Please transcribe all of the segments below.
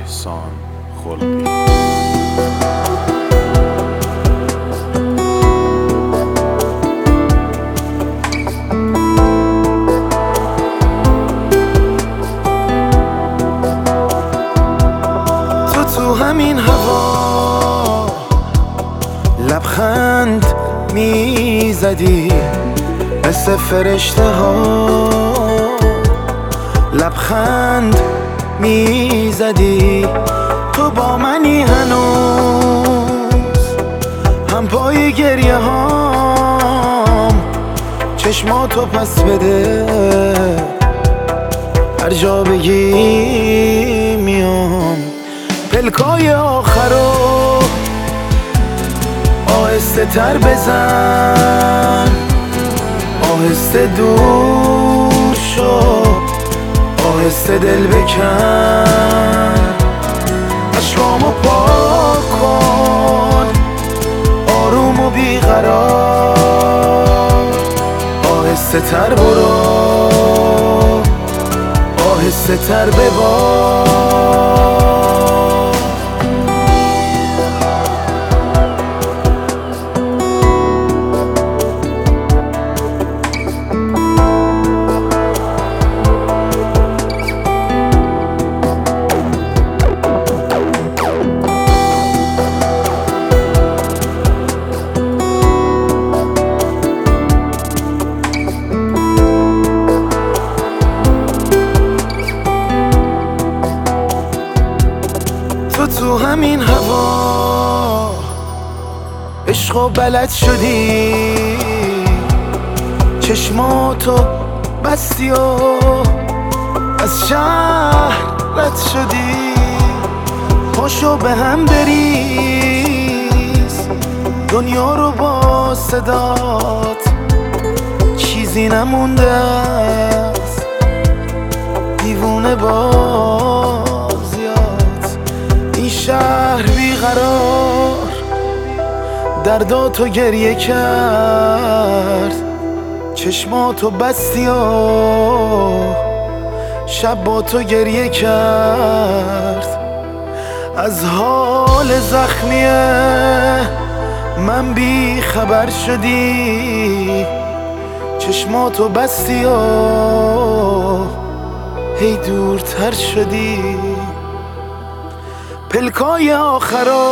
احسان خلقی. تو همین هوا لبخند میزدی مثل فرشته ها، لبخند میزدی تو با منی هنوز، هم پای گریه هام چشماتو پس بده، هر جا بگی میام. پلکای آخرو آهسته تر بزن، آهسته دور شو، آهسته دل بکن، عشقامو پاک کن آروم و بیقرار، آهسته تر برو، آهسته تر ببار. تو همین هوا عشقو بلد شدی، چشماتو بستی و از شهر رد شدی، پاشو به هم بریز دنیا رو با صدات، چیزی نمونده است دیوونه بازیات، این شهر بیقرار درداتو گریه کرد، چشماتو بستی و شب با تو گریه کرد، از حال زخمیه من بی خبر شدی، چشماتو بستی و هی دورتر شدی. پلکای آخرو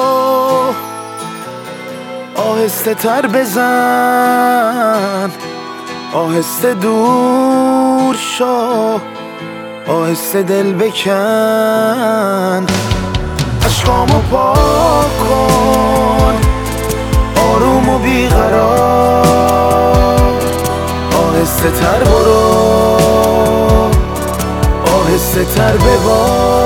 آهسته تر بزن، آهسته دور شو، آهسته دل بکن، عشقامو پاک کن آروم و بیقرار، آهسته تر برو، آهسته تر ببار.